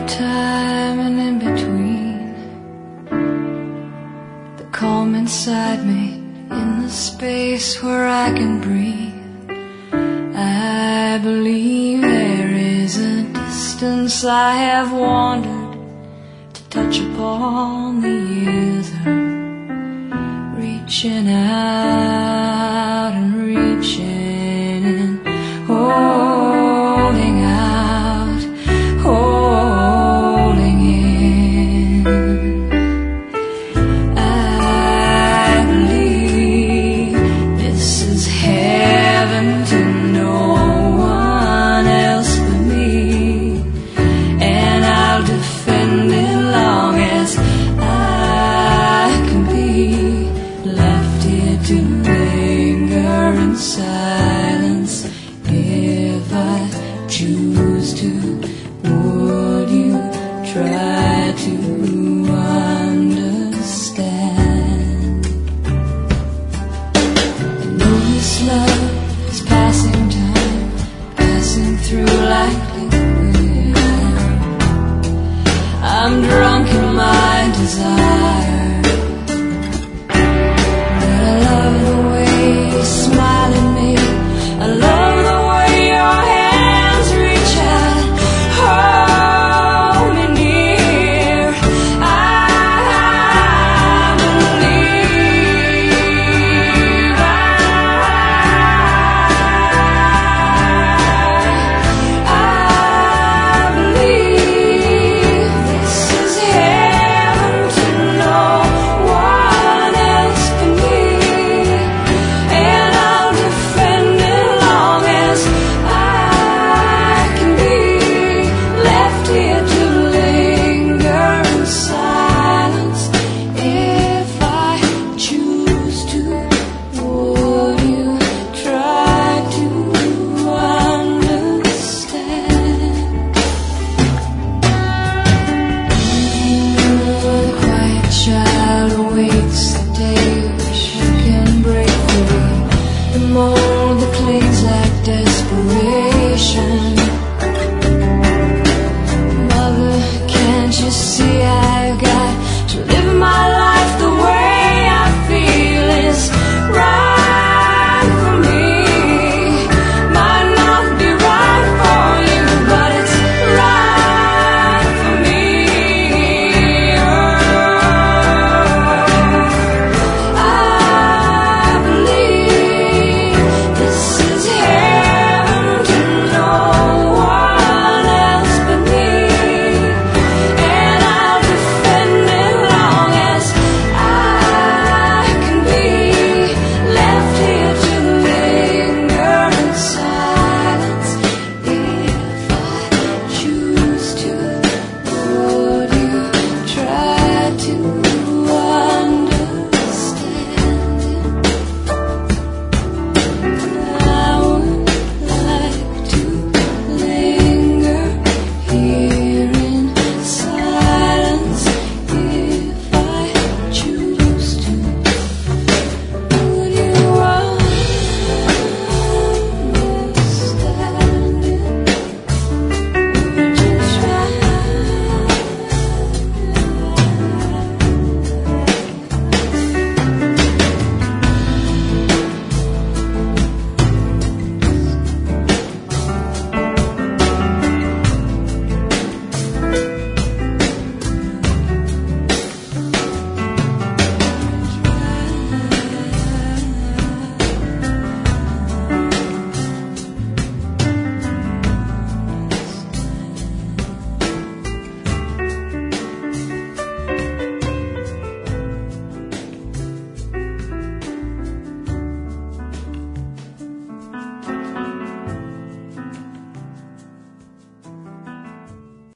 time and in between, the calm inside me, in the space where I can breathe. I believe there is a distance I have wandered to touch upon the years of reaching out and reaching and holding out, holding in. I believe this is heaven to no one else but me, and I'll defend it long as I can be left here to linger in silence. If I choose to, would you try to understand? I know this love is passing time, passing through like liquid. I'm drunk in my desire, but I love the way you smile at me. I love the way your hands reach out and hold me near. I believe, I believe this is heaven to no one else but me, and I'll defend it long as I can be left here to linger in silence. If I choose to, would you try to understand? The quiet child awaits the day which she can break free. The mold that clings like desperation.